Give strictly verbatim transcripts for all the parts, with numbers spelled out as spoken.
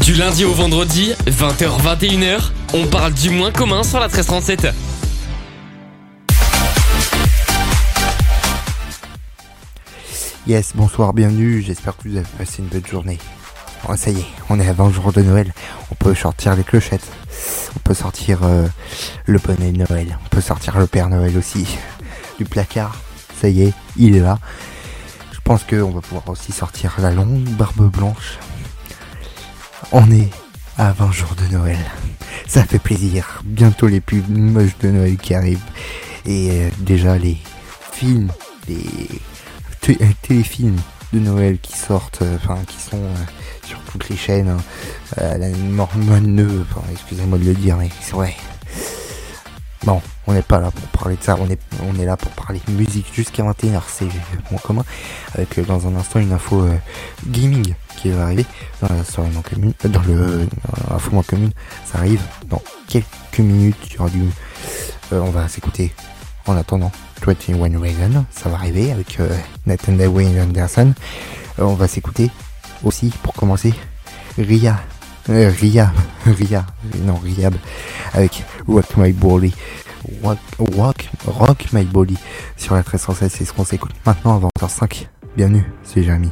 Du lundi au vendredi, vingt heures vingt et une heures, on parle du moins commun sur la treize trente-sept. Yes, bonsoir, bienvenue, j'espère que vous avez passé une bonne journée. Oh, ça y est, on est avant le jour de Noël, on peut sortir les clochettes, on peut sortir euh, le bonnet de Noël, on peut sortir le Père Noël aussi, du placard, ça y est, il est là. Je pense qu'on va pouvoir aussi sortir la longue barbe blanche. On est à vingt jours de Noël, ça fait plaisir, bientôt les plus moches de Noël qui arrivent, et euh, déjà les films, les t- téléfilms de Noël qui sortent, enfin euh, qui sont euh, sur toutes les chaînes, hein. euh, la Mormone, enfin excusez-moi de le dire, mais c'est vrai. Bon, on n'est pas là pour parler de ça, on est, on est là pour parler de musique jusqu'à vingt et une heures, c'est mon commun, avec euh, dans un instant une info euh, gaming qui va arriver dans la soirée non commune, euh, dans le dans l'info non commune, ça arrive dans quelques minutes, il y aura du, euh, on va s'écouter en attendant vingt et un Reasons, ça va arriver avec euh, Nathan Wayne Anderson. Euh, on va s'écouter aussi pour commencer Ria, euh, Ria, Ria, non Riab avec Rock My Body, Rock, Rock, Rock My Body sur la treize cent seize, c'est ce qu'on s'écoute maintenant à vingt heures cinq. Bienvenue, c'est Jérémy.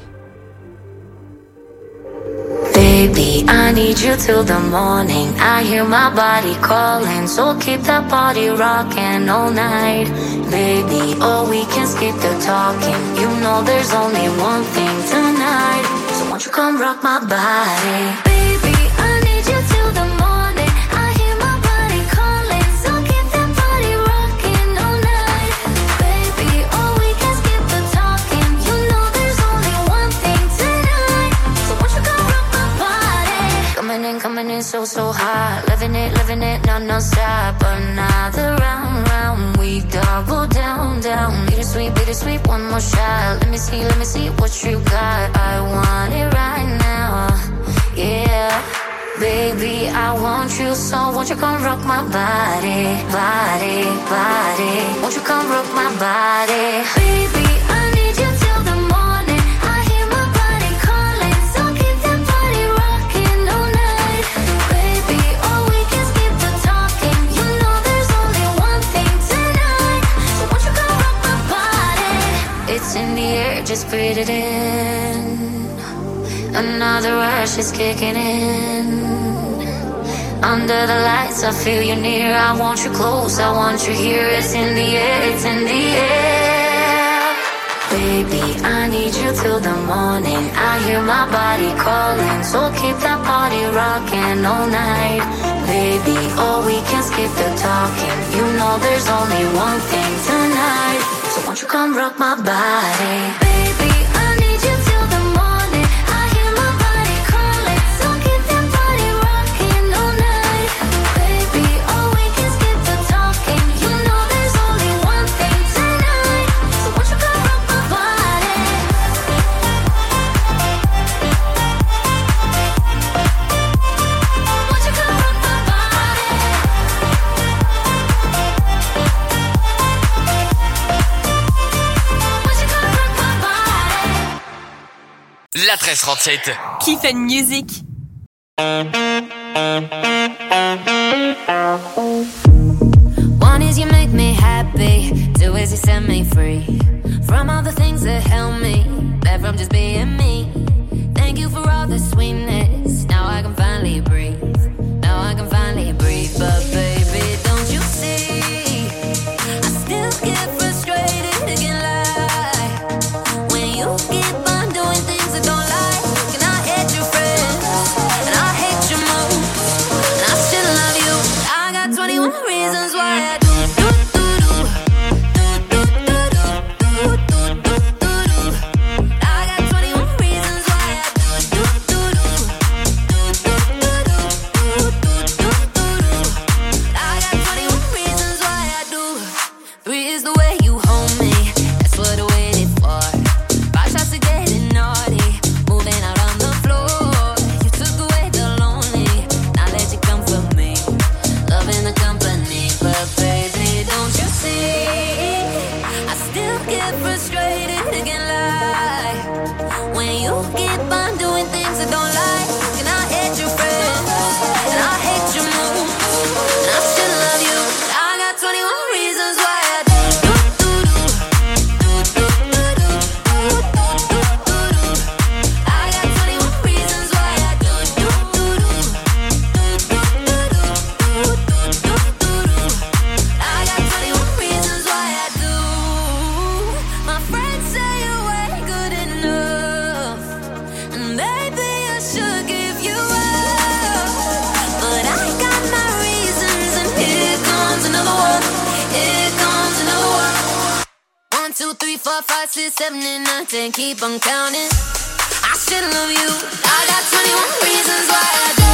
Baby, I need you till the morning. I hear my body calling, so keep that body rocking all night. Baby, oh, we can skip the talking. You know there's only one thing tonight. So won't you come rock my body? Baby, I need you till the morning. I hear my body calling, so keep that body rocking all night. Baby, oh, we can skip the talking. You know there's only one thing tonight. So won't you come rock my body? Coming in, coming in so, so hot. Living it, living it, no, no stop. Another round, round. We double down, down. Bittersweet, bittersweet, one more shot. Let me see, let me see what you got. I want it right now. Yeah. Baby, I want you, so won't you come rock my body, body, body. Won't you come rock my body? Baby, I need you till the morning. I hear my body calling, so keep that body rocking all night. Baby, oh, we can skip the talking. You know there's only one thing tonight. So won't you come rock my body? It's in the air, just breathe it in. Another rush is kicking in. Under the lights, I feel you near. I want you close, I want you here. It's in the air, it's in the air. Baby, I need you till the morning. I hear my body calling, so keep that body rocking all night. Baby, oh, we can skip the talking. You know there's only one thing tonight. So won't you come rock my body? Baby, I need you till the morning. I hear my body calling, so keep that body rocking all night. Baby, oh, we can skip the talking. You know there's only one thing tonight. So won't you come rock my body? Won't you come rock my body? Won't you come rock my body? La treize trente-sept. Kiff and Music. One is you make me happy, two is you set me free from all the things that held me back from just being me. Thank you for all the sweetness. Now I can finally breathe. Now I can finally breathe. But baby, don't you see? I still get frustrated again, like when you keep on doing things I don't like. And I hate your friends, and I hate your moves, and I still love you. I got twenty-one reasons why I do. I got twenty-one reasons why three, four, five, six, seven, eight, nine, ten. Keep on counting. I still love you. I got twenty-one reasons why I do.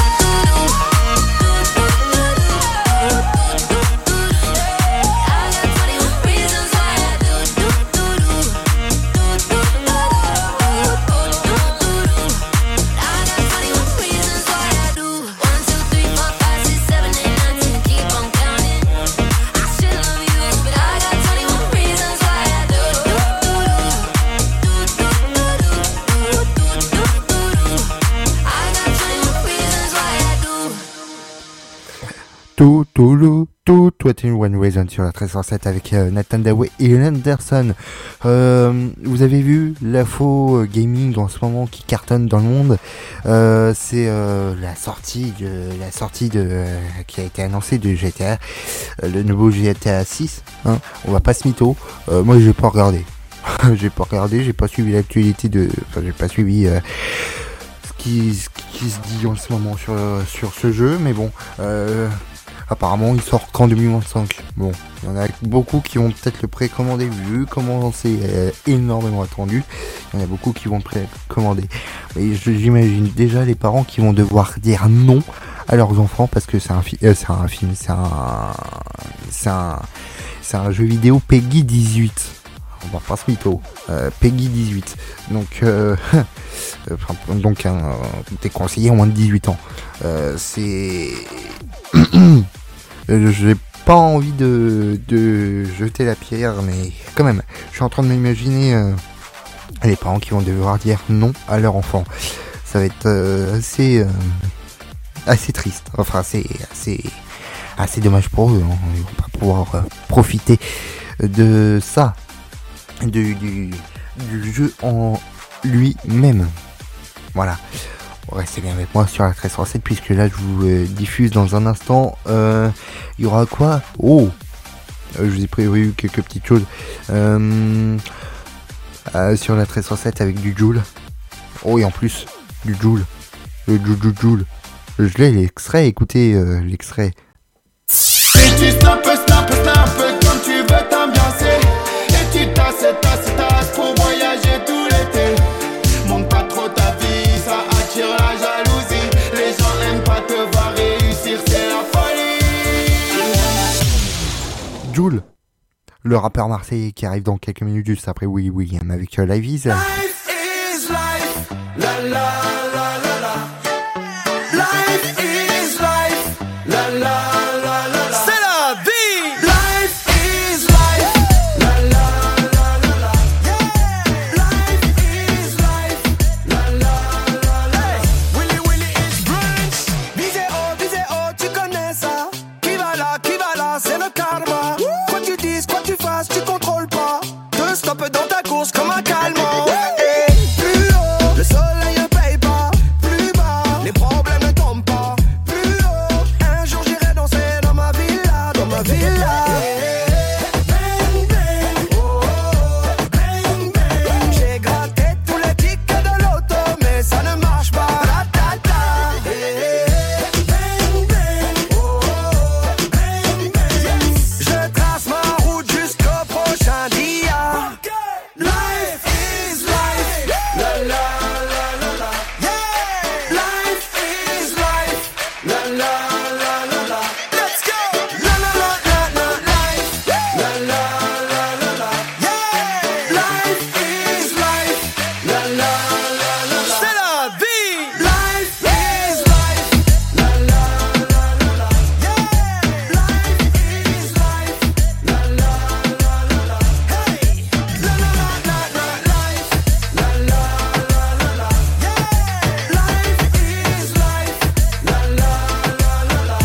Tout, tout, tout, tout, vingt-et-un Reasons sur la treize cent sept avec euh, Nathan Daway et Anderson. Euh, vous avez vu l'info euh, gaming en ce moment qui cartonne dans le monde. Euh, c'est euh, la sortie de la sortie de euh, qui a été annoncée de G T A, euh, le nouveau G T A six. Hein, on va pas se mytho. Euh, moi, j'ai pas regardé. j'ai pas regardé. J'ai pas suivi l'actualité de. Enfin, j'ai pas suivi. Euh, ce qui, ce qui se dit en ce moment sur sur ce jeu, mais bon. Euh, Apparemment, il sort qu'en deux mille vingt-cinq. Bon, il y en a beaucoup qui vont peut-être le précommander, vu comment c'est euh, énormément attendu. Il y en a beaucoup qui vont le précommander. Et j'imagine déjà les parents qui vont devoir dire non à leurs enfants parce que c'est un, fi- euh, c'est un film, c'est un, c'est un, c'est un jeu vidéo Peggy dix-huit. On va pas se mytho. Euh, Peggy dix-huit. Donc, euh, donc, un, euh, t'es conseillé au moins de dix-huit ans. Euh, c'est j'ai pas envie de, de jeter la pierre, mais quand même, je suis en train de m'imaginer euh, les parents qui vont devoir dire non à leur enfant. Ça va être euh, assez euh, assez triste. Enfin, c'est assez assez dommage pour eux. Hein. Ils vont pas pouvoir euh, profiter de ça, du, du, du jeu en lui-même. Voilà. Restez bien avec moi sur la treize cent sept puisque là je vous euh, diffuse dans un instant. Euh, il y aura quoi? Oh, euh, je vous ai prévu quelques petites choses euh, euh, sur la treize cent sept avec du Joule. Oh, et en plus du Joule, le Joule Joule Joule. Je l'ai l'extrait. Écoutez euh, l'extrait. Et tu snap, snap, snap comme tu veux t'ambiancer. Et tu tasses, tasses, tasses pour voyager tout l'été. Monte pas trop ta vie, ça attire la jalousie. Les gens n'aiment pas te voir réussir, c'est la folie. Joule, le rappeur marseillais qui arrive dans quelques minutes juste après Willy William avec euh, Live Is. Life is life, la la la la la. Life is life, la la la la la. C'est la vie. Life is life, la la la la la. Life is life, la la la la. Willy Willy is brunch. Viseo, viseo, tu connais ça. Qui va là, qui va là, c'est le karma. Quoi tu dises, quoi tu fasses, tu contrôles pas. Deux stops dans ta course comme un calmant. Et plus haut, le soleil ne paye pas. Plus bas, les problèmes ne tombent pas. Plus haut, un jour j'irai danser dans ma villa, dans ma villa. Bang, bang, oh, oh, bang, bang. J'ai gratté tous les tickets de l'auto, mais ça ne marche pas. La, ta, ta. Bang, bang, oh, oh, bang, bang. Je trace ma route jusqu'au prochain dia. Life is life, la la la la la. Yeah, life is life, la la la la la. Let's go. La la la la la life, la la la la la. Yeah, life is life, la la la la la. C'est la vie. Life is life, la la la la la. Yeah, life is life, la la la la la. Hey, la la la la la life, la la la la la. Yeah, life is life, la la la la la.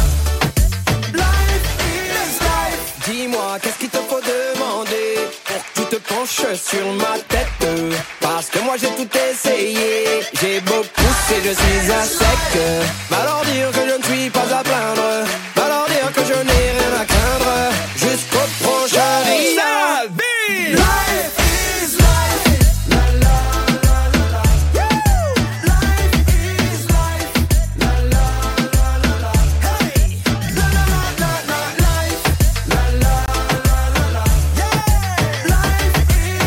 Life is life. Dis-moi, qu'est-ce qu'il te faut demander pour que tu te penches sur ma tête? Parce que moi j'ai tout essayé, j'ai beau pousser, je suis à sec. Va leur dire que je ne suis pas à plaindre, va leur dire que je n'ai rien à craindre. Jusqu'au prochain dia. Life is life, la la la la la. Yeah, life is life, la la la la la. Hey, la la la la la life, la la la la la. Yeah, life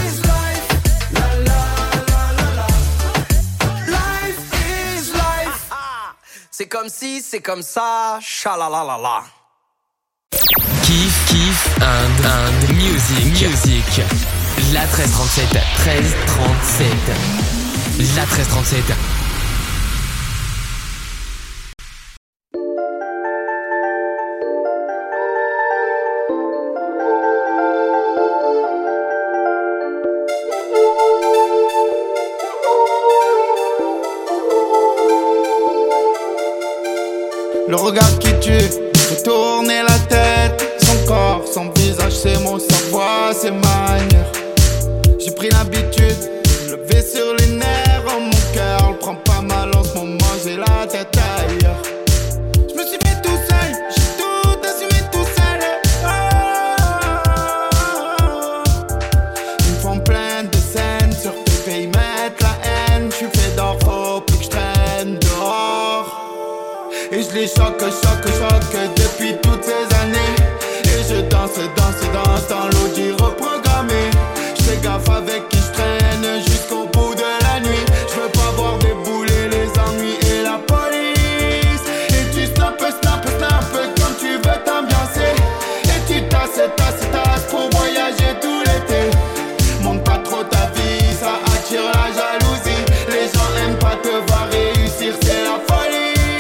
C'est comme si, c'est comme ça, chalalalala. Kiff, kiff, and, and music, music. La treize trente-sept, treize trente-sept. La treize trente-sept. Le regard qui tue, fait tourner la tête. Son corps, son visage, ses mots, sa voix, ses manières. J'ai pris l'habitude de lever sur les nerfs. Oh, mon cœur le prend pas mal en ce moment, j'ai la tête ailleurs. Je me suis fait tout seul, j'ai tout assumé tout seul. Oh, ils me font plein de scènes sur P P, ils mettent la haine. Je suis fait d'or, faut plus que je traîne dehors. Et je les choque, choque, choque depuis toutes ces années. Et je danse, danse, danse dans l'audi reprogrammé. Je fais gaffe avec qui je traîne jusqu'au bout de la nuit. Je veux pas voir débouler les ennuis et la police. Et tu snap, snap, snap quand tu veux t'ambiancer. Et tu tasses, tasses, tasses pour voyager tout l'été. Monte pas trop ta vie, ça attire la jalousie. Les gens aiment pas te voir réussir, c'est la folie.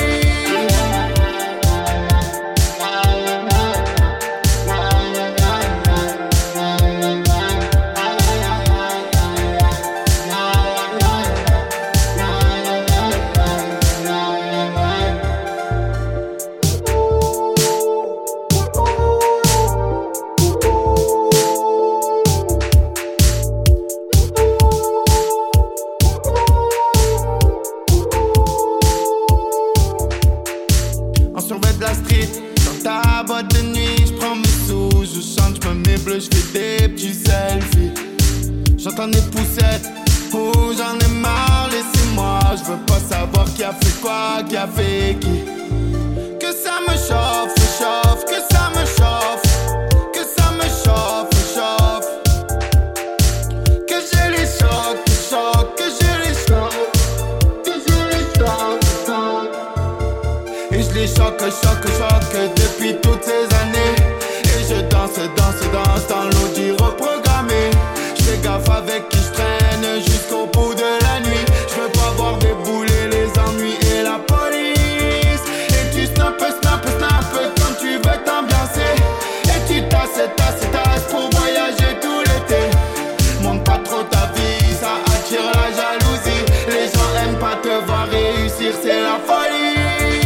J'entends des poussettes, oh j'en ai marre, laissez-moi. Je veux pas savoir qui a fait quoi, qui a fait qui. Que ça me chauffe, chauffe, que ça me chauffe. Que ça me chauffe, chauffe. Que je les choque, choque, que je les choque. Que je les choque, choque. Et je les choque, choque, choque depuis toutes ces années. Et je danse, danse, danse dans l'audi reprogrammé. Fais gaffe avec qui je traîne jusqu'au bout de la nuit. Je veux pas voir débouler les ennuis et la police. Et tu snap, snap, snap quand tu veux t'ambiancer. Et tu tasses, tasses, tasses pour voyager tout l'été. Monte pas trop ta vie, ça attire la jalousie. Les gens aiment pas te voir réussir, c'est la folie.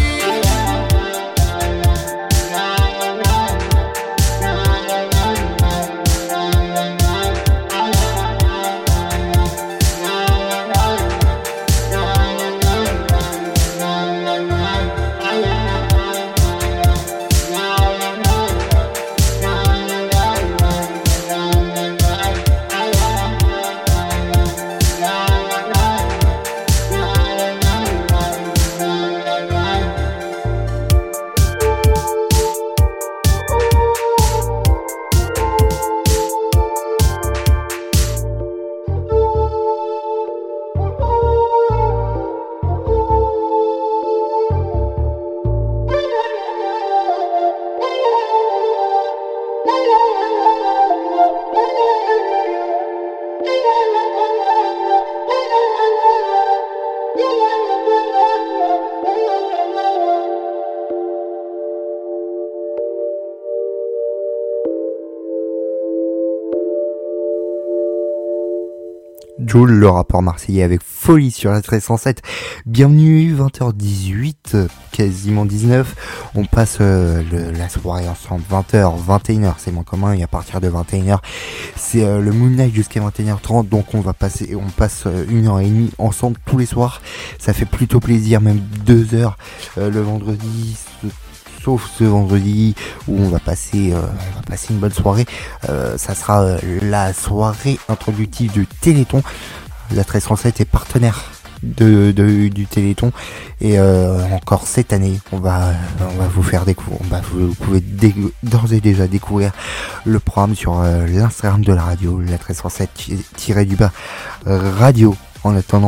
Jul, le rappeur marseillais avec folie sur la treize cent sept. Bienvenue, vingt heures dix-huit, quasiment dix-neuf. On passe euh, le, la soirée ensemble, vingt heures, vingt et une heures, c'est moins commun, et à partir de vingt et une heures, c'est euh, le Moonlight jusqu'à vingt et une heures trente, donc on va passer, on passe euh, une heure et demie ensemble tous les soirs. Ça fait plutôt plaisir, même deux heures euh, le vendredi. Sauf ce vendredi où on va passer, euh, on va passer une bonne soirée. Euh, ça sera euh, la soirée introductive du Téléthon. La treize cent sept est partenaire de, de du Téléthon et euh, encore cette année, on va, on va vous faire découvrir. Bah, vous, vous pouvez dé- d'ores et déjà découvrir le programme sur euh, l'Instagram de la radio, la treize cent sept du bas radio. En attendant,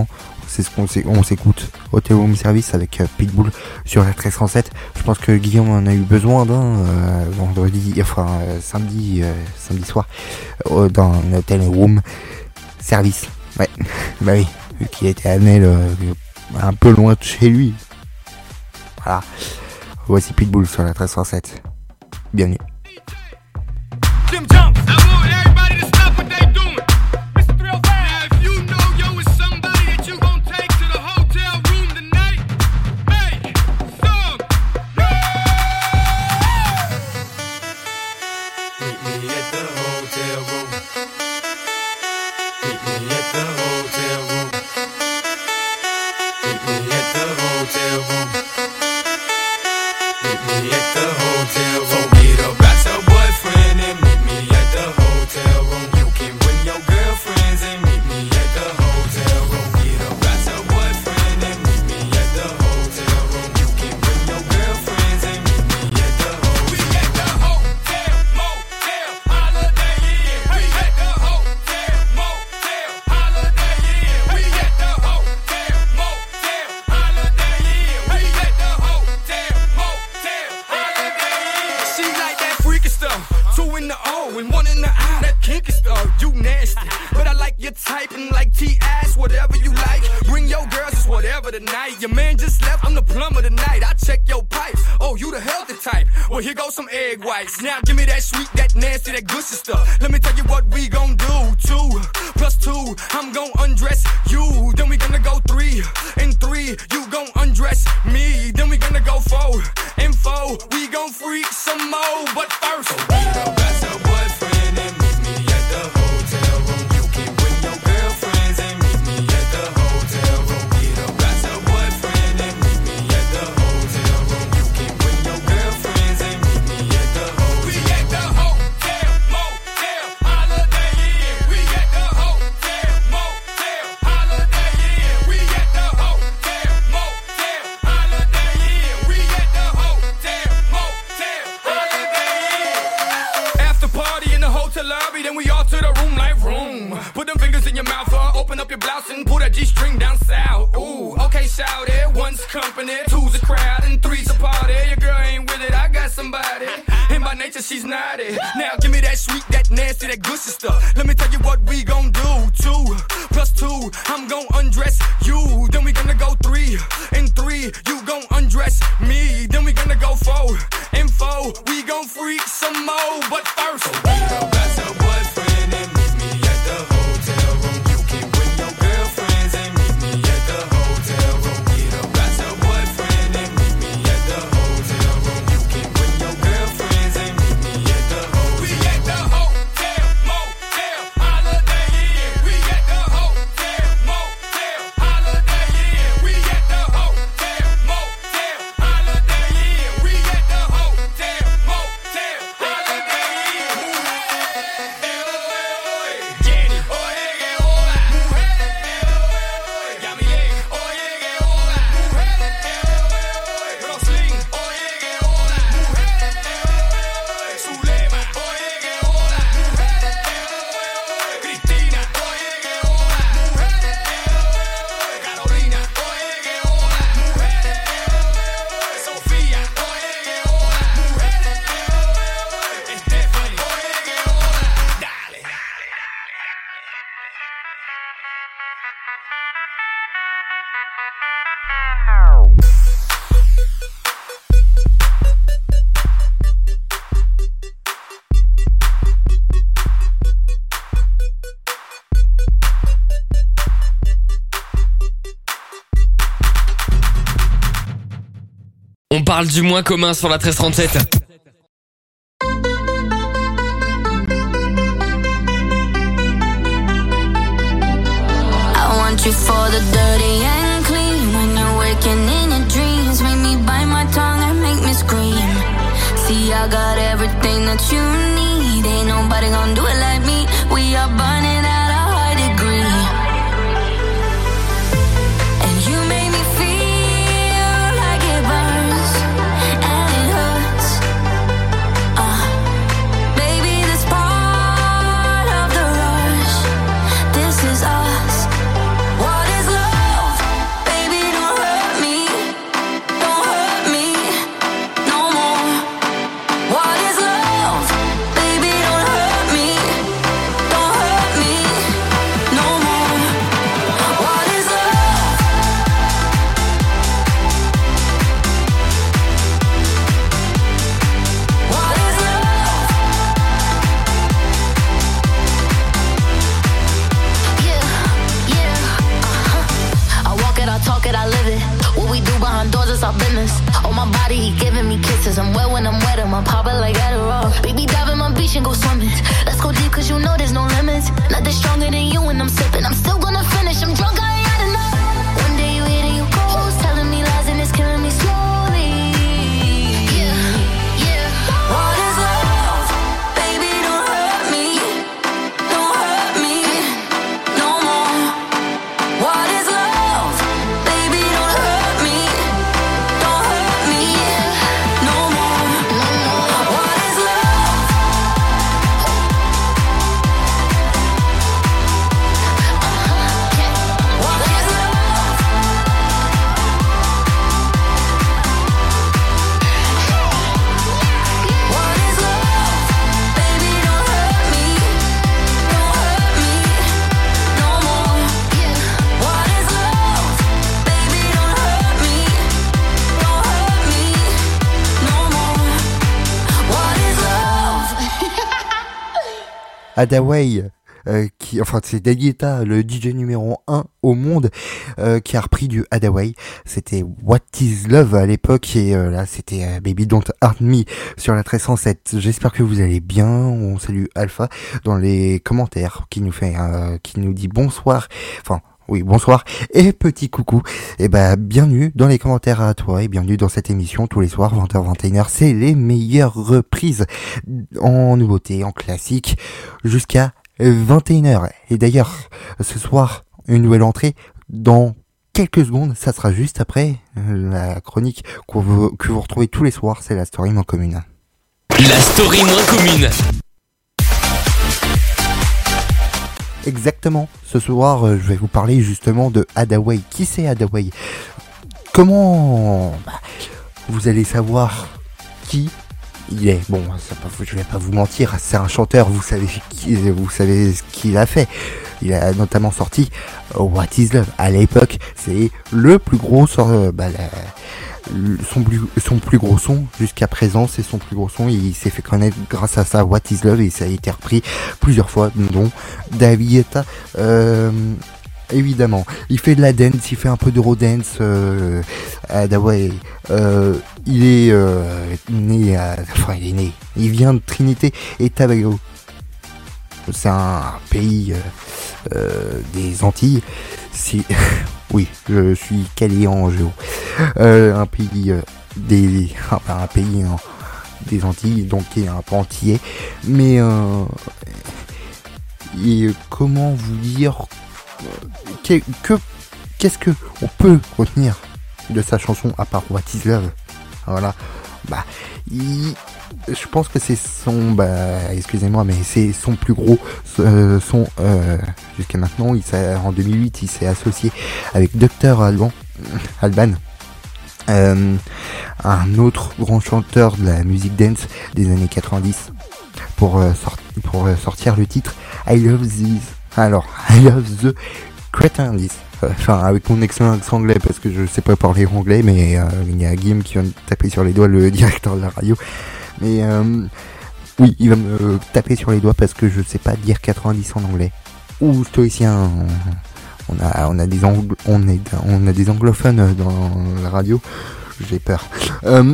c'est ce qu'on on s'écoute. Hotel Room Service avec euh, Pitbull sur la treize cent sept. Je pense que Guillaume en a eu besoin d'un euh, vendredi, enfin euh, samedi, euh, samedi soir, euh, dans un Hotel Room Service. Ouais, bah oui, vu qu'il était à Nel, euh, un peu loin de chez lui. Voilà. Voici Pitbull sur la treize cent sept. Bienvenue. Jim Jump, I want everybody to stop what they doing. Mister three oh five, now if you know yo is somebody that you gon' take to the hotel room tonight, make some noise. Meet me at the hotel room. Meet me at the hotel room. Meet me at the hotel room. Meet me at the hotel room. Get up out your boyfriend and meet me at the hotel room. You can bring your girlfriends and meet me at the hotel room. Get up out your boyfriend and meet me at the hotel room. You can bring your girlfriends and meet me at the hotel. We at the hotel, motel, Holiday Inn. We at the hotel, motel, Holiday Inn. We at the hotel, motel, Holiday Inn. We at the hotel, motel, Holiday Inn. She like that freaky stuff. Two in the O and one in the I. That kinky stuff, you nasty. But I like your type and like T-ass, whatever you like. Bring your girls, it's whatever tonight. Your man just left, I'm the plumber tonight. I check your pipes. Oh, you the healthy type. Well, here goes some egg whites. Now give me that sweet, that nasty, that gushy stuff. Let me tell you what we gon' do. Two plus two, I'm gon' undress you. Then we gonna go three and three, you gon' undress me. Then we gonna go four and four, we gon' freak some more. But first, get up as your boyfriend and meet me at the hotel room. You can bring your girlfriends and meet me at the hotel room. Get up as your boyfriend and meet me at the hotel room. You can bring your girlfriends and meet me at the hotel. We at the hotel, motel, Holiday Inn. We at the hotel, motel, Holiday Inn. We at the hotel, motel, Holiday Inn. We at the hotel, motel, Holiday Inn. After party in the hotel lobby, then we all to the room like room. Put them fingers in your mouth, uh, open up your blouse and pull that G-string down south. Ooh, okay, shout it. One's company, two's a crowd, and three's a party. Your girl ain't with it, I got somebody. And by nature, she's naughty. Now give me that sweet, that nasty, that gushy stuff. Let me tell you what we gon' do. Two plus two, I'm gon' undress you. Then we gonna go three and three, you gon' undress me. Then we gonna go four and four, we gon' freak some more. But first, get up as your boyfriend and meet me at the hotel room. You can bring your girlfriends and meet me at the hotel room. Get up as your boyfriend and meet me at the hotel room. You can bring your girlfriends and meet me at the hotel. We at the hotel, motel, Holiday Inn. We at the hotel, motel, Holiday Inn. We at the hotel, motel, Holiday Inn. We at the hotel, motel, Holiday Inn. Jenny, oye que hola. Yamile, oye que hola. Roslyn, oye que hola. Zulema, oye que hola. Cristina, oye que hola. Carolina, oye que hola. Sofía, oye que hola. Stephanie, oye que hola. Dale. On parle du moins commun sur la treize trente-sept. I want you for the dirty and clean. When you're waking in your dreams, make me bite my tongue and make me scream. See, I got everything that you need. Ain't nobody gonna do it like me. We are burning at a high degree. And you make me feel like it burns and it hurts. Uh, baby, this part of the rush. This is us. What is love? it, I talk it, I live it. What we do behind doors is our business. On my body, he giving me kisses. I'm wet when I'm wet, I'm popping like Adderall. Baby, dive in my beach and go swimming. Let's go deep, cause you know there's no limits. Nothing stronger than you when I'm sipping. I'm still gonna finish, I'm drunk, I ain't had enough. One day you hit and you go, telling me lies and it's killing me slowly. Yeah, yeah. What is love? Baby, don't hurt me. Don't hurt me no more. What is love? Baby, don't hurt me. Don't hurt me no more. What is love? What is love? What is love? Baby, don't hurt me. Don't hurt me no more. What is love? Baby, don't hurt me. Don't hurt me no more. What is love? Hadaway, euh, qui, enfin c'est Davietta, le D J numéro un au monde, euh, qui a repris du Hadaway. C'était What is Love à l'époque, et euh, là c'était euh, Baby Don't Hurt Me sur la treize cent sept. J'espère que vous allez bien. On salue Alpha dans les commentaires qui nous fait, euh, qui nous dit bonsoir. Enfin. Oui, bonsoir et petit coucou. Et ben, bienvenue dans les commentaires à toi et bienvenue dans cette émission tous les soirs, vingt heures vingt et une heures. C'est les meilleures reprises en nouveauté, en classique, jusqu'à vingt et une heures. Et d'ailleurs, ce soir, une nouvelle entrée dans quelques secondes. Ça sera juste après la chronique qu'on vous- que vous retrouvez tous les soirs. C'est la story moins commune. La story moins commune. Exactement. Ce soir, euh, je vais vous parler justement de Hadaway. Qui c'est Hadaway? Comment bah, vous allez savoir qui il est. Bon, ça, je vais pas vous mentir, c'est un chanteur. Vous savez qui, vous savez ce qu'il a fait. Il a notamment sorti euh, What is Love. À l'époque, c'est le plus gros sort, euh, bah, la- son plus, son plus gros son jusqu'à présent, c'est son plus gros son. Il s'est fait connaître grâce à ça, What is Love, et ça a été repris plusieurs fois, dont Davietta, euh, évidemment. Il fait de la dance, il fait un peu d'eurodance. Euh, Hadaway, euh, il est euh, né, à, enfin il est né, il vient de Trinité et Tobago. C'est un pays euh, euh, des Antilles. Si, oui, je suis calé en géo. Euh, un pays euh, des, enfin un pays hein, des Antilles, donc qui est un peu antillais. Mais euh, et comment vous dire que, que qu'est-ce que on peut retenir de sa chanson à part What is Love? Voilà, bah il, je pense que c'est son, bah excusez-moi, mais c'est son plus gros euh, son euh, jusqu'à maintenant. Il s'est, en deux mille huit, il s'est associé avec docteur Alban, Alban. Euh, un autre grand chanteur de la musique dance des années quatre-vingt-dix, pour, euh, sort- pour euh, sortir le titre I Love This. Alors, I Love the Cretins. Enfin, avec mon excellent accent anglais, parce que je sais pas parler anglais, mais euh, il y a Guillaume qui vient de taper sur les doigts, le directeur de la radio. Mais euh, oui, il va me taper sur les doigts parce que je sais pas dire quatre-vingt-dix en anglais. Ou stoïcien. On a, on a des anglo- on est, on a des anglophones dans la radio. J'ai peur. Euh,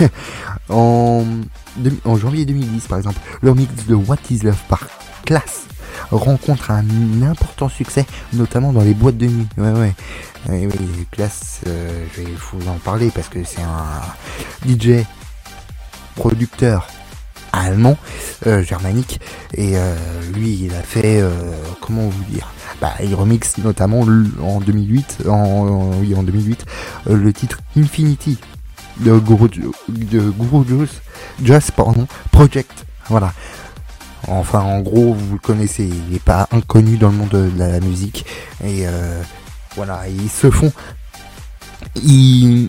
en, de- en janvier deux mille dix, par exemple, le mix de What is Love par Classe rencontre un important succès, notamment dans les boîtes de nuit. Ouais, ouais. Oui, oui, Classe, euh, je vais vous en parler parce que c'est un D J, producteur allemand, euh, germanique, et euh, lui, il a fait, euh, comment vous dire, bah, il remixe notamment l- en deux mille huit, en, en- oui, en deux mille huit, euh, le titre Infinity de Guru, de Guru Juice, Just, pardon, Project. Voilà. Enfin, en gros, vous le connaissez, il n'est pas inconnu dans le monde de la musique. Et euh, voilà, ils se font... Il,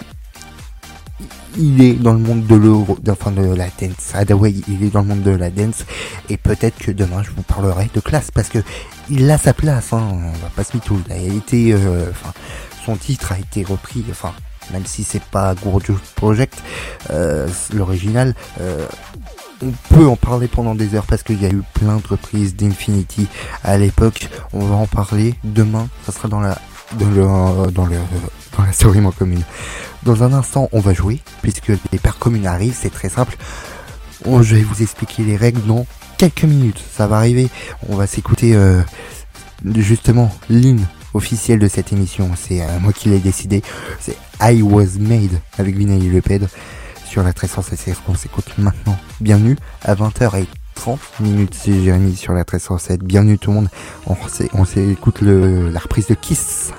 il est dans le monde de l'euro, enfin de la dance. Hadaway, il est dans le monde de la dance. Et peut-être que demain, je vous parlerai de Classe, parce que il a sa place, hein, on va pas se mytho. Il a été... Euh, enfin, son titre a été repris, enfin... Même si c'est pas Gorgeous Project, euh, l'original, euh, on peut en parler pendant des heures parce qu'il y a eu plein de reprises d'Infinity à l'époque. On va en parler demain, ça sera dans la dans, le, dans, le, dans la story Moins Commune. Dans un instant, on va jouer, puisque les paires communes arrivent, c'est très simple. On, je vais vous expliquer les règles dans quelques minutes, ça va arriver. On va s'écouter euh, justement l'hymne officiel de cette émission, c'est euh, moi qui l'ai décidé, c'est I Was Made avec Vinay Leped sur la treize cent sept, c'est ce qu'on s'écoute maintenant. Bienvenue à vingt heures trente minutes, c'est Jérémy sur la treize cent sept, bienvenue tout le monde, on, on s'écoute le, la reprise de Kiss.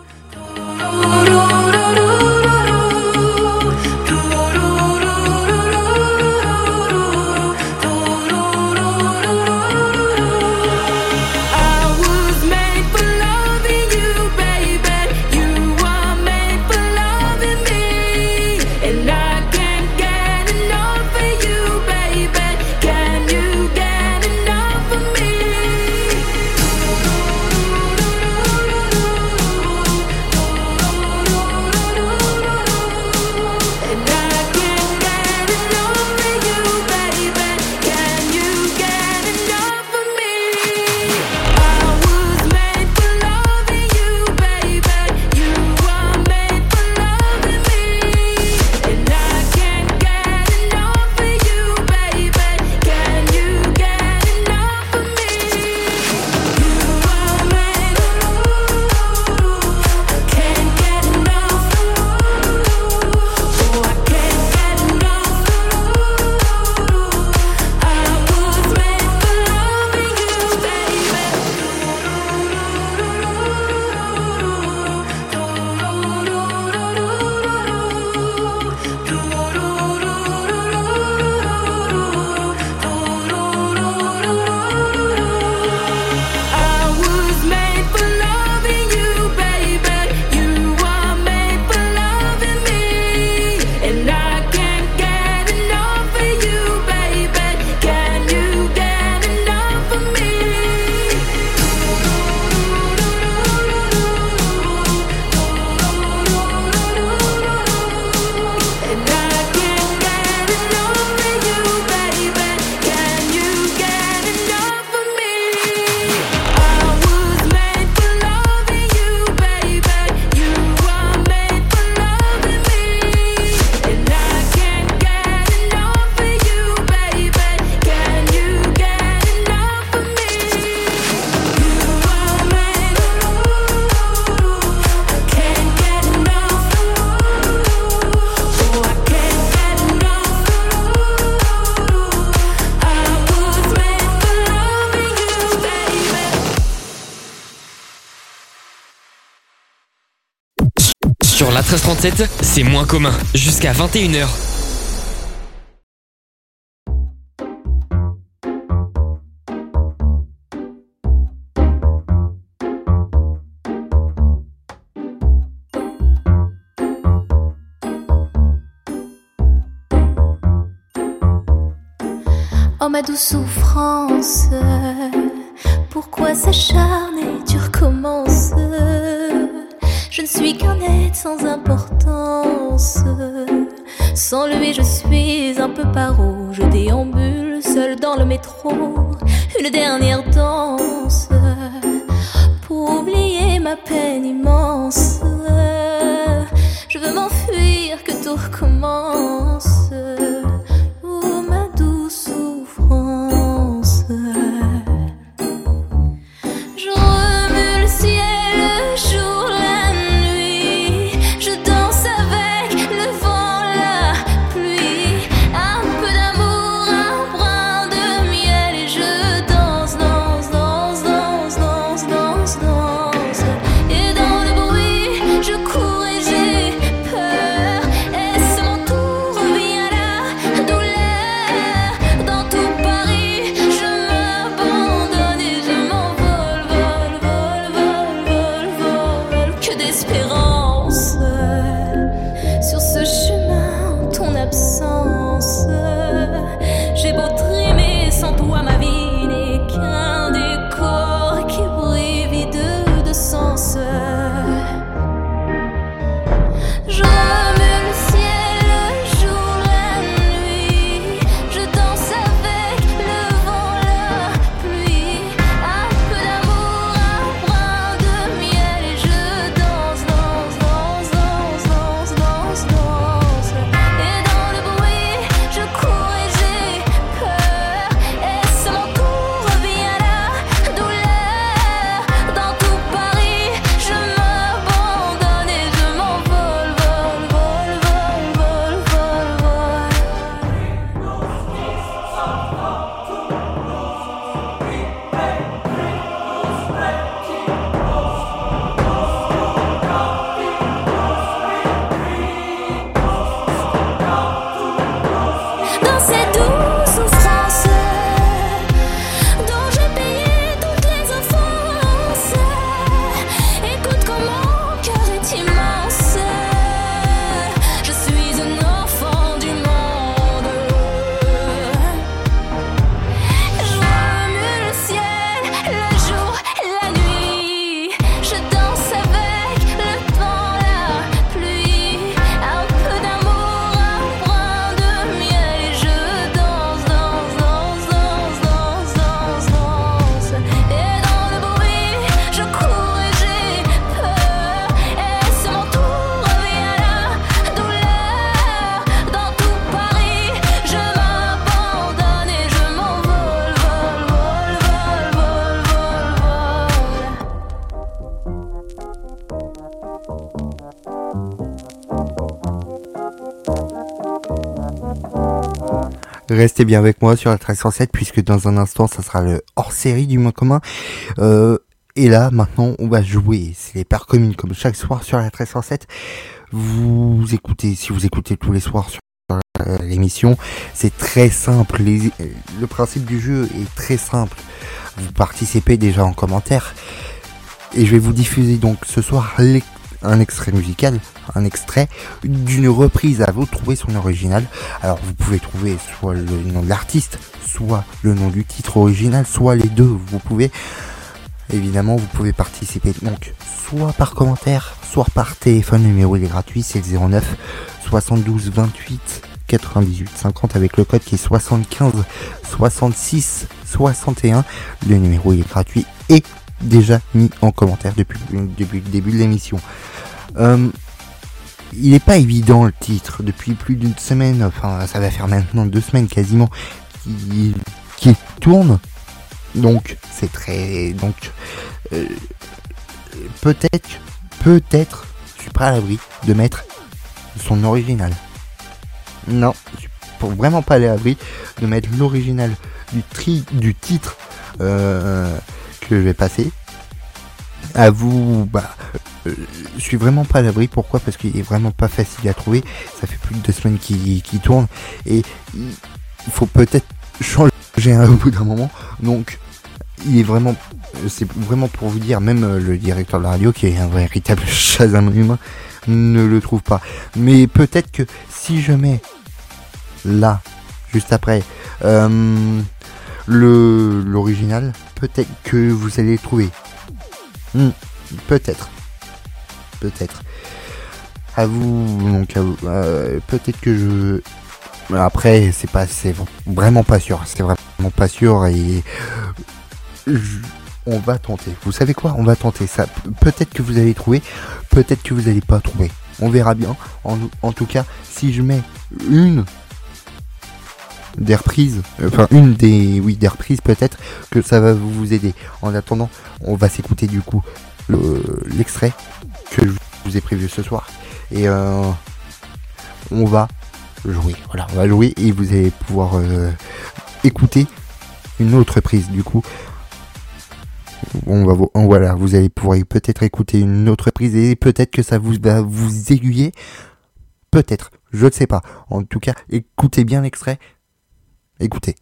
Sur l'A treize trente-sept, c'est Moins Commun, jusqu'à vingt et une heures. Oh ma douce souffrance, pourquoi s'acharner, tu recommences? Je ne suis qu'un être sans importance. Sans lui je suis un peu paro. Je déambule seul dans le métro. Une dernière danse pour oublier ma peine immense. Je veux m'enfuir, que tout recommence. Oh ma douce souffrance. Je remue le ciel, le jour, la nuit. Je danse avec le vent, la pluie. Un peu d'amour, un brin de miel. Et je danse, danse, danse, danse, danse, danse, danse. Et dans le bruit, je cours et j'ai peur. Et c'est mon tour, reviens là. Restez bien avec moi sur la treize cent sept puisque dans un instant ça sera le hors-série du moins commun. Euh, et là maintenant on va jouer, c'est les paires communes comme chaque soir sur la treize cent sept. Vous écoutez, si vous écoutez tous les soirs sur euh, l'émission, c'est très simple. Les, le principe du jeu est très simple. Vous participez déjà en commentaire et je vais vous diffuser donc ce soir les un extrait musical, un extrait d'une reprise. À vous de trouver son original. Alors vous pouvez trouver soit le nom de l'artiste, soit le nom du titre original, soit les deux. Vous pouvez, évidemment, vous pouvez participer donc soit par commentaire, soit par téléphone. Le numéro il est gratuit, c'est le zéro neuf soixante-douze vingt-huit quatre-vingt-dix-huit cinquante avec le code qui est soixante-quinze soixante-six soixante et un. Le numéro il est gratuit et déjà mis en commentaire depuis, depuis le début de l'émission. Euh, il n'est pas évident le titre depuis plus d'une semaine, enfin ça va faire maintenant deux semaines quasiment qui, qui tourne, donc c'est très donc euh, peut-être peut-être je suis pas à l'abri de mettre son original. Non, je suis vraiment pas à l'abri de mettre l'original du tri du titre euh, que je vais passer. À vous, bah, euh, je suis vraiment pas à l'abri. Pourquoi ? Parce qu'il est vraiment pas facile à trouver. Ça fait plus de deux semaines qu'il, qu'il tourne et il faut peut-être changer un au bout d'un moment. Donc, il est vraiment, c'est vraiment pour vous dire, même le directeur de la radio, qui est un véritable Shazam humain, ne le trouve pas. Mais peut-être que si je mets là, juste après, euh, le l'original, peut-être que vous allez le trouver. Hmm, peut-être, peut-être. À vous, donc à vous. Euh, peut-être que je. Après, c'est pas, c'est vraiment pas sûr. C'est vraiment pas sûr et je... on va tenter. Vous savez quoi ? On va tenter ça. Peut-être que vous allez trouver, peut-être que vous allez pas trouver. On verra bien. En, en tout cas, si je mets une des reprises, enfin une des oui des reprises, peut-être que ça va vous aider. En attendant, on va s'écouter du coup le, l'extrait que je vous ai prévu ce soir et euh, on va jouer. Voilà, on va jouer et vous allez pouvoir euh, écouter une autre prise du coup. On va vous, on, voilà, vous allez pouvoir peut-être écouter une autre prise et peut-être que ça vous va vous aiguiller. Peut-être, je ne sais pas. En tout cas, écoutez bien l'extrait. Écoutez.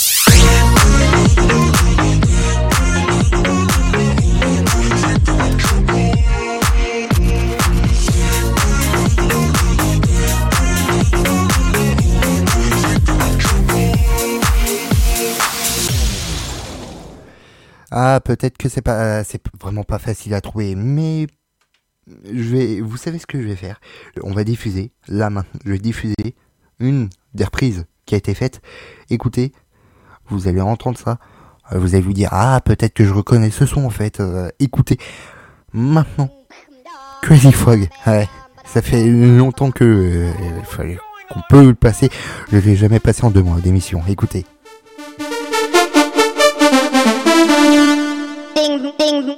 Ah, peut-être que c'est pas, c'est vraiment pas facile à trouver, mais je vais, vous savez ce que je vais faire ? On va diffuser, là maintenant, je vais diffuser une des reprises qui a été faite. Écoutez, vous allez entendre ça, vous allez vous dire ah peut-être que je reconnais ce son en fait. Euh, écoutez maintenant Crazy Frog. Ouais, ça fait longtemps que euh, il fallait qu'on peut le passer. Je l'ai jamais passé en deux mois d'émission. Écoutez. Ding, ding.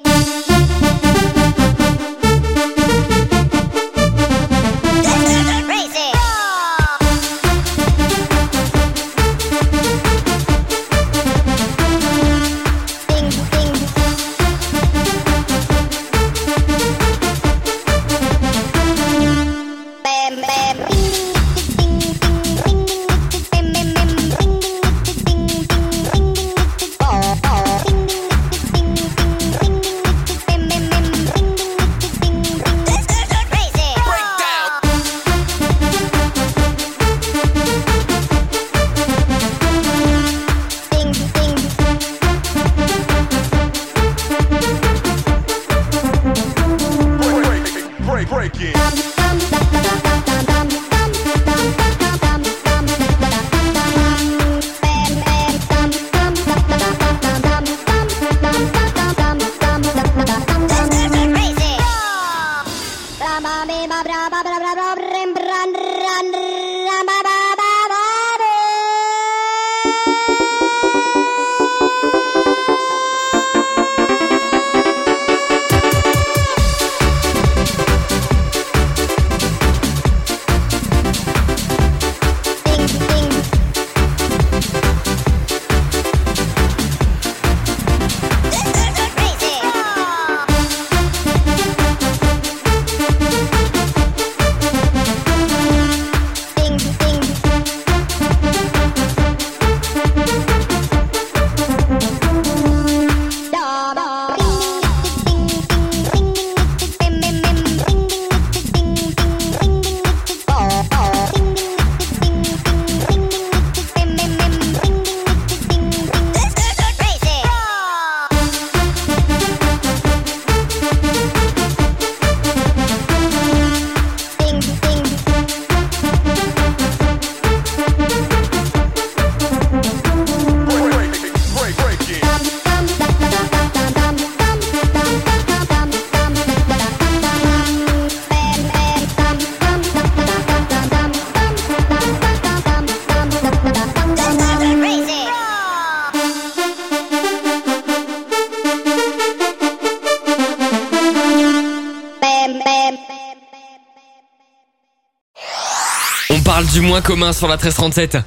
On parle du moins commun sur la treize trente-sept.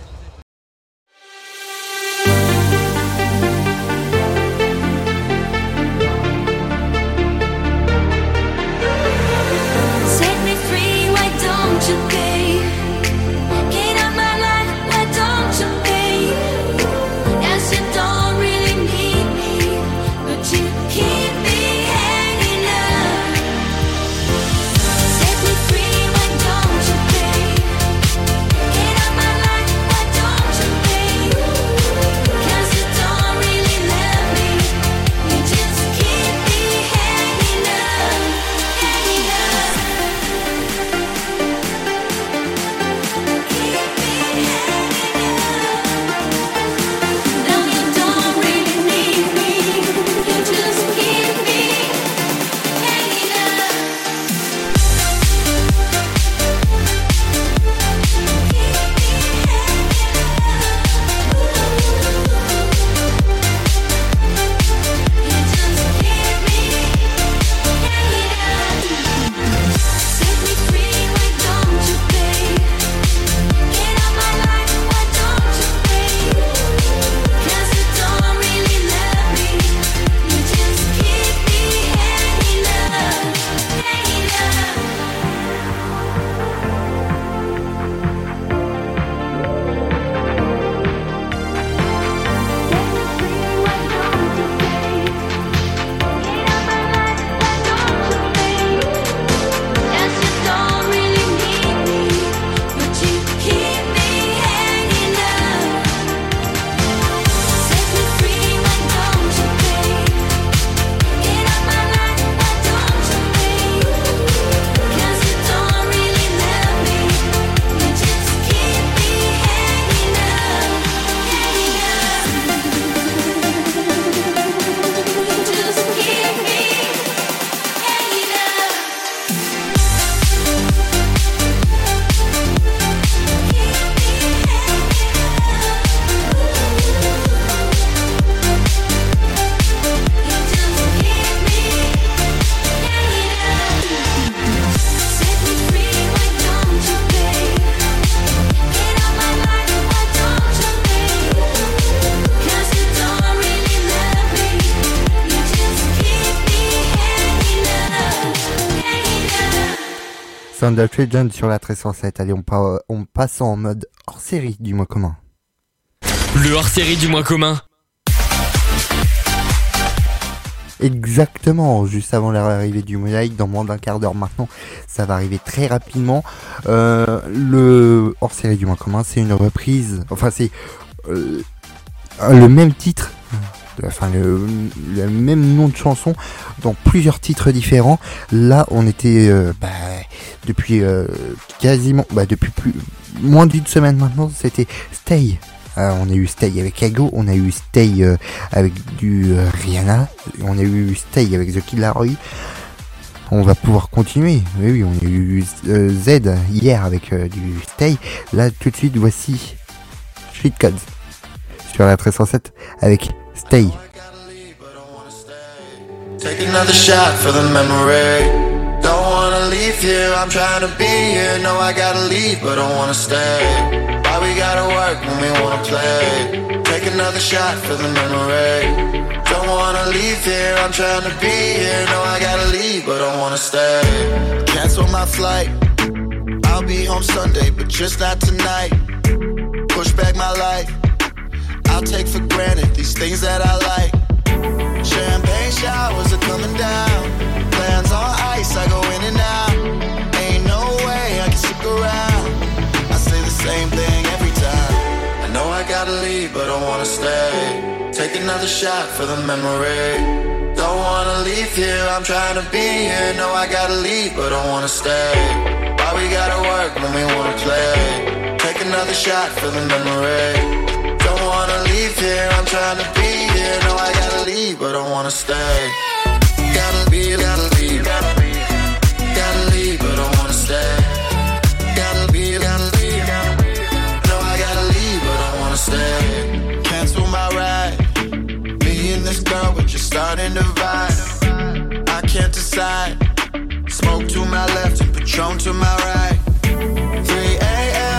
Sound of Legend sur la treize cent sept. Allez, on, pa- on passe en mode hors-série du mois commun. Le hors-série du mois commun. Exactement, juste avant l'arrivée du mosaïque, dans moins d'un quart d'heure maintenant, ça va arriver très rapidement. Euh, le hors-série du mois commun, c'est une reprise, enfin c'est euh, le même titre, enfin le, le même nom de chanson dans plusieurs titres différents. Là, on était euh, bah, depuis euh, quasiment, bah, depuis plus moins d'une semaine maintenant, c'était Stay. Euh, on a eu Stay avec Kago, on a eu Stay euh, avec du euh, Rihanna, on a eu Stay avec The Kid Laroi. On va pouvoir continuer. Oui, oui, on a eu euh, Z hier avec euh, du Stay. Là, tout de suite, voici Street Codes sur la treize cent sept avec Stay. Take another shot for the memory. Don't wanna leave here, I'm trying to be here. No, I gotta leave, but don't wanna stay. Why we gotta work when we wanna play? Take another shot for the memory. Don't wanna leave here, I'm trying to be here. No, I gotta leave, but don't wanna stay. Cancel my flight, I'll be home Sunday, but just not tonight. Push back my life, I'll take for granted these things that I like. Champagne showers are coming down, plans on ice, I go in and out. Ain't no way I can stick around, I say the same thing every time. I know I gotta leave, but I wanna stay. Take another shot for the memory. Don't wanna leave here, I'm trying to be here. No, I gotta leave, but I wanna stay. Why we gotta work when we wanna play? Take another shot for the memory. Don't wanna leave here, I'm trying to be here. No, I gotta leave, but I wanna stay. Gotta be, gotta leave, gotta leave, gotta leave, but I wanna stay. Gotta be, gotta leave, no, I gotta leave, but I wanna stay. Cancel my ride, me and this girl, we're just starting to vibe. I can't decide, smoke to my left and Patron to my right. three a.m.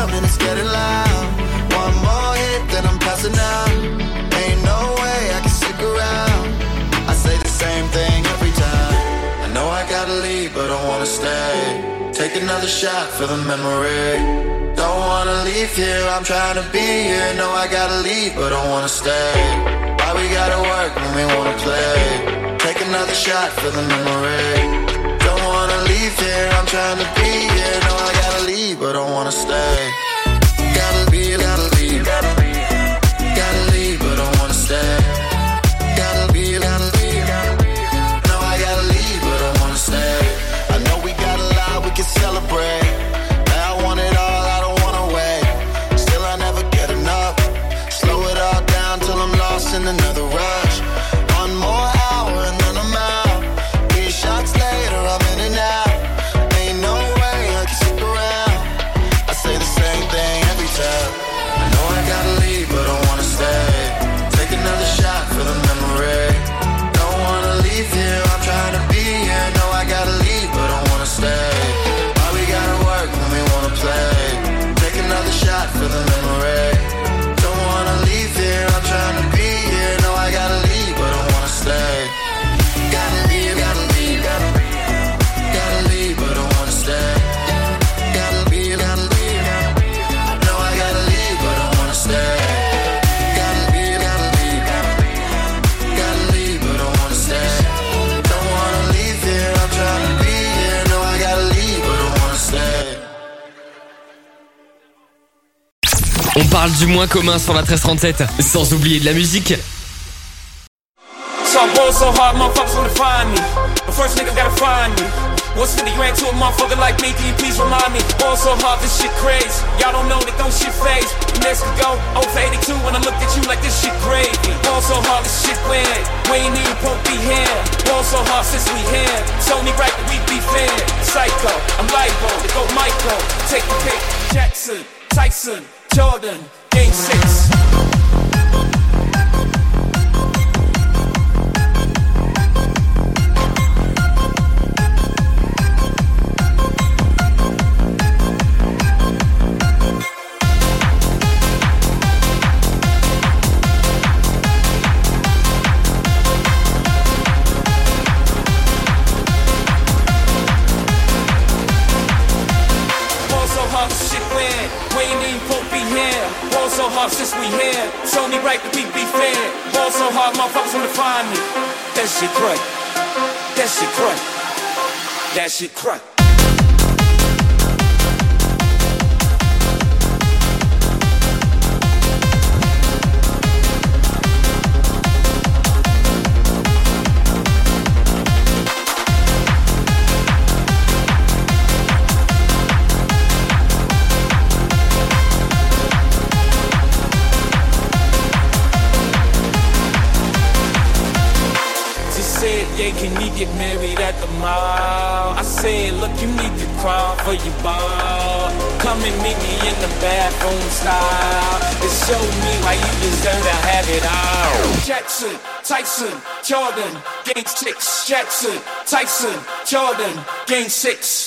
shot for the memory. Don't wanna leave here, I'm trying to be here. No, I gotta leave, but don't wanna stay. Why we gotta work when we wanna play? Take another shot for the memory. Don't wanna leave here, I'm trying to be here. No, I gotta leave, but don't wanna stay. Gotta leave, gotta leave, gotta leave, gotta leave, but don't wanna stay. Gotta leave, gotta leave, no, I gotta leave, but don't wanna stay. I know we got a lot we can celebrate. Now I want it all, I don't wanna wait. Still I never get enough. Slow it all down till I'm lost in another rush. One more hour and then I'm out. Three shots later, I'm in and out. Ain't no way I can stick around. I say the same thing every time. I know I gotta leave, but I wanna stay. Take another shot for the memory. Don't wanna leave here, I'm trying to be here. No, I gotta leave, but I wanna stay. Why we gotta work when we wanna play? Take another shot for the memory. Don't wanna leave here, I'm trying to be here. No, I gotta leave, but I wanna stay. Gotta leave, gotta leave, gotta leave, gotta leave, but I wanna stay. Gotta leave, gotta leave, no, I gotta leave, but I wanna stay. Gotta leave, gotta leave, gotta leave, but I wanna stay. Don't wanna leave here, I'm trying to be here. No, I gotta leave, but I wanna stay. On parle du moins commun sur la treize trente-sept, sans oublier de la musique. So I ball so hard, motherfuckers wanna find me. The first nigga gotta find me. What's fifty grand to a motherfucker like me? Can you please remind me? Ball so hard, this shit crazy. Y'all don't know that don't shit phase. The next could go oh for eighty-two when I looked at you like this shit gravy. Ball so hard, this shit weird. We ain't even supposed to be here. Ball so hard since we here. It's only right that we be fair. Psycho, I'm liable to go Michael. Take the pick. Jackson, Tyson, Jordan, Game six. Since we here, it's only right that we be fair. Ball so hard, motherfuckers wanna find me. That shit crack. That shit crack. That shit crack. Yeah, can we get married at the mall? I said, look, you need to crawl for your ball. Come and meet me in the bathroom style. And show me why you deserve to have it all. Jackson, Tyson, Jordan, Game six. Jackson, Tyson, Jordan, Game six.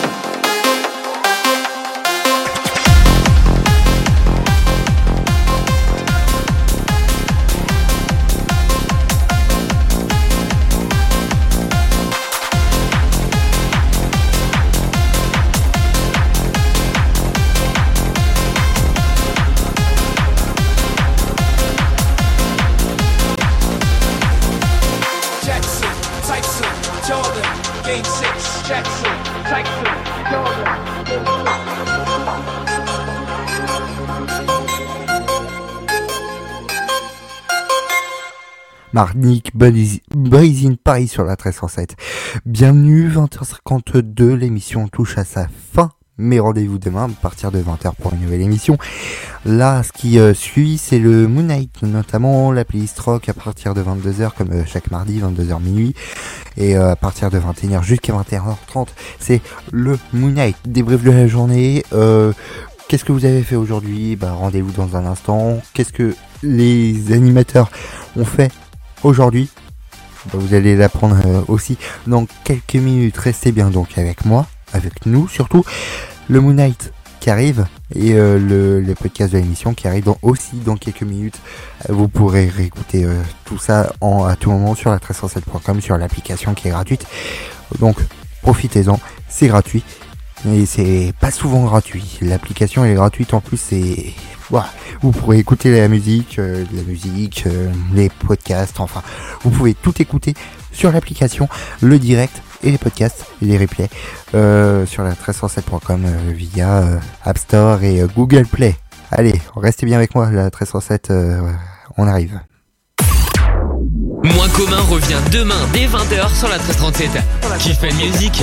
Marnik, Brisine Paris sur la treize cent sept. Bienvenue, vingt heures cinquante-deux, l'émission touche à sa fin. Mais rendez-vous demain à partir de vingt heures pour une nouvelle émission. Là, ce qui euh, suit, c'est le Moon Night, notamment la playlist rock à partir de vingt-deux heures, comme euh, chaque mardi, vingt-deux heures minuit. Et euh, à partir de vingt et une heures jusqu'à vingt et une heures trente, c'est le Moon Night. Débrief de la journée. Euh, qu'est-ce que vous avez fait aujourd'hui? Bah, rendez-vous dans un instant. Qu'est-ce que les animateurs ont fait aujourd'hui? Bah, vous allez l'apprendre euh, aussi dans quelques minutes. Restez bien donc avec moi, avec nous surtout. Le Moon Night qui arrive et euh, le, le podcast de l'émission qui arrive dans, aussi dans quelques minutes. Vous pourrez réécouter euh, tout ça en, à tout moment sur la treize cent sept point com, sur l'application qui est gratuite. Donc profitez-en, c'est gratuit. Et c'est pas souvent gratuit. L'application elle est gratuite en plus. C'est voilà. Vous pourrez écouter la musique, euh, la musique, euh, les podcasts. Enfin, vous pouvez tout écouter sur l'application, le direct et les podcasts et les replays euh, sur la un trois zéro sept point com euh, via euh, App Store et euh, Google Play. Allez, restez bien avec moi. La un trois zéro sept, euh, on arrive. Moins commun revient demain dès vingt heures sur la treize trente-sept. Kiff Music.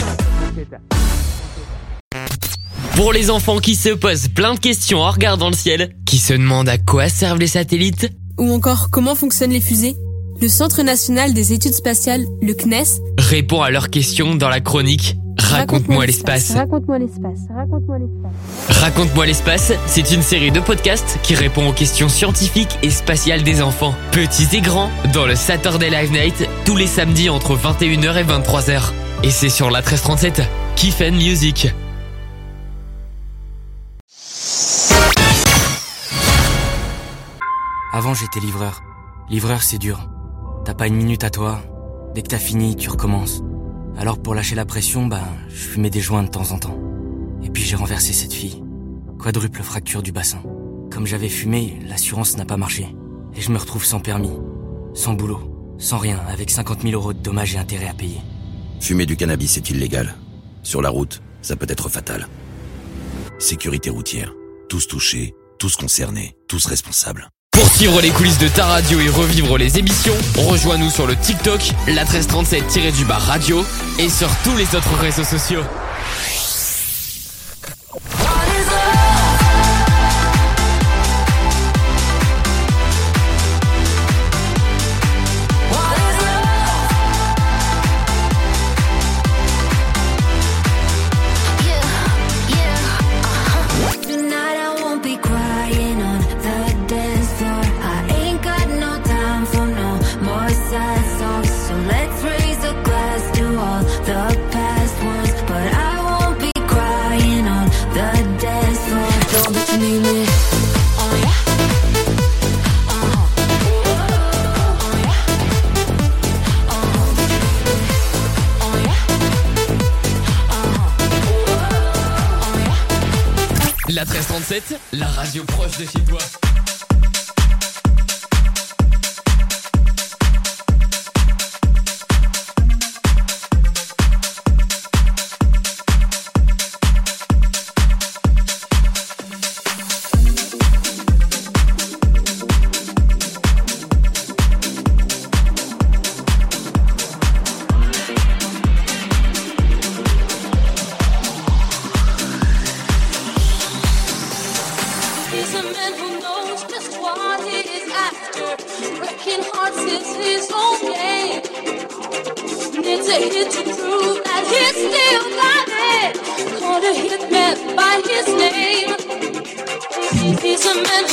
Pour les enfants qui se posent plein de questions en regardant le ciel, qui se demandent à quoi servent les satellites, ou encore comment fonctionnent les fusées, le Centre National des Études Spatiales, le C N E S, répond à leurs questions dans la chronique Raconte-moi l'espace. Raconte-moi l'espace. Raconte-moi l'espace. Raconte-moi l'espace, c'est une série de podcasts qui répond aux questions scientifiques et spatiales des enfants, petits et grands, dans le Saturday Live Night, tous les samedis entre vingt et une heures et vingt-trois heures. Et c'est sur la treize trente-sept, Kiff Music. Avant, j'étais livreur. Livreur, c'est dur. T'as pas une minute à toi. Dès que t'as fini, tu recommences. Alors pour lâcher la pression, bah, je fumais des joints de temps en temps. Et puis j'ai renversé cette fille. Quadruple fracture du bassin. Comme j'avais fumé, l'assurance n'a pas marché. Et je me retrouve sans permis, sans boulot, sans rien, avec cinquante mille euros de dommages et intérêts à payer. Fumer du cannabis est illégal. Sur la route, ça peut être fatal. Sécurité routière. Tous touchés, tous concernés, tous responsables. Pour suivre les coulisses de ta radio et revivre les émissions, rejoins-nous sur le TikTok, la treize trente-sept-du-bas radio et sur tous les autres réseaux sociaux. La treize trente-sept, la radio proche de chez toi. He's a man